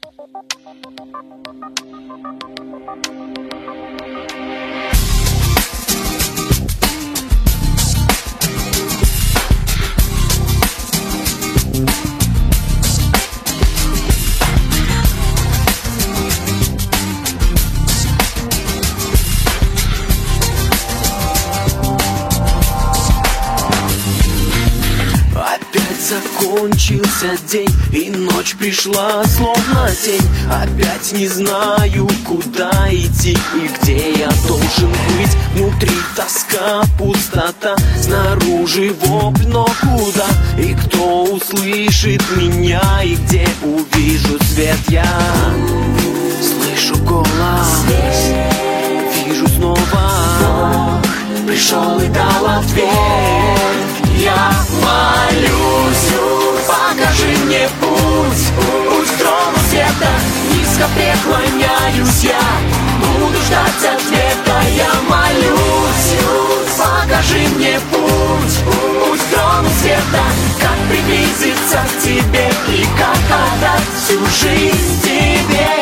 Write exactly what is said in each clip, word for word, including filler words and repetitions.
Закончился день, и ночь пришла словно тень. Опять не знаю, куда идти и где я должен быть. Внутри тоска, пустота, снаружи вопль, но куда? И кто услышит меня, и где увижу свет я? Слышу голос, вижу снова, пришел и дал ответ. Я молюсь, покажи мне путь, путь к трону света. Низко преклоняюсь я, буду ждать ответа. Я молюсь, покажи мне путь, путь к трону света. Как приблизиться к тебе и как отдать всю жизнь тебе.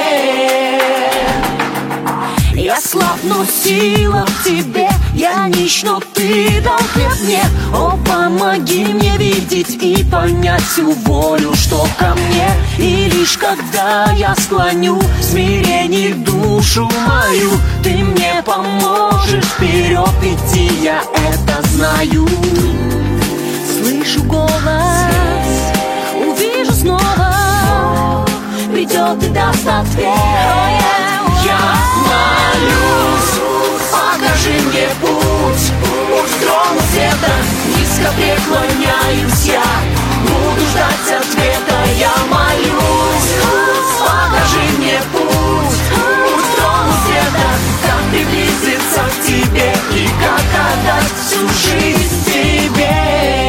Я слаб, но сила в тебе. Я нищ, но ты дал хлеб мне. О, помоги мне видеть и понять всю волю, что ко мне. И лишь когда я склоню в смирении душу мою, ты мне поможешь вперед идти, я это знаю. Слышу голос, увижу снова, придет и даст ответ. Я молюсь, покажи мне путь, путь к трону света. Низко преклоняюсь я, буду ждать ответа. Я молюсь, покажи мне путь, путь к трону света. Как приблизиться к тебе и как отдать всю жизнь тебе.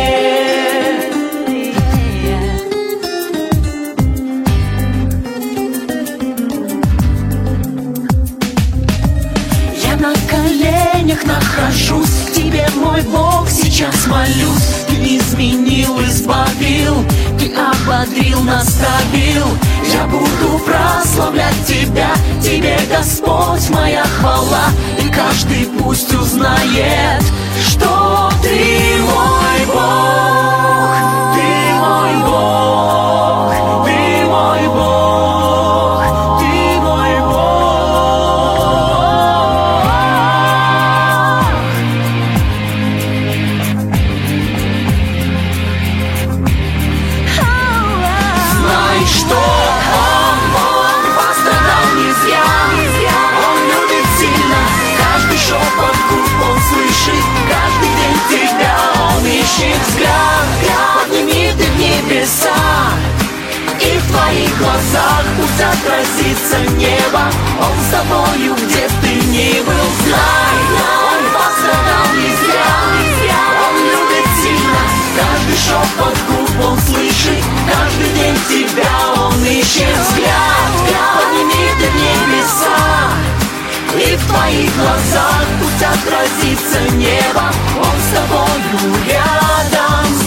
Нахожусь к тебе, мой Бог, сейчас молюсь. Ты изменил, избавил, ты ободрил, наставил. Я буду прославлять тебя, тебе, Господь, моя хвала. И каждый пусть узнает, что ты мой Бог, ты мой Бог, ты мой Бог, ты мой Бог. Что он мой, пострадал не зря, он любит сильно, каждый шепот губ он слышит, каждый день тебя он ищет взгляд. Подними ты в небеса, и в твоих глазах пусть отразится небо. Он с тобою, где ты ни был, знай, он пострадал не зря, он любит сильно, каждый шепот губ он слышит, каждый день тебя он ищет взгляд. Подними ты в небеса, и в твоих глазах пусть отразится небо. Он с тобою рядом.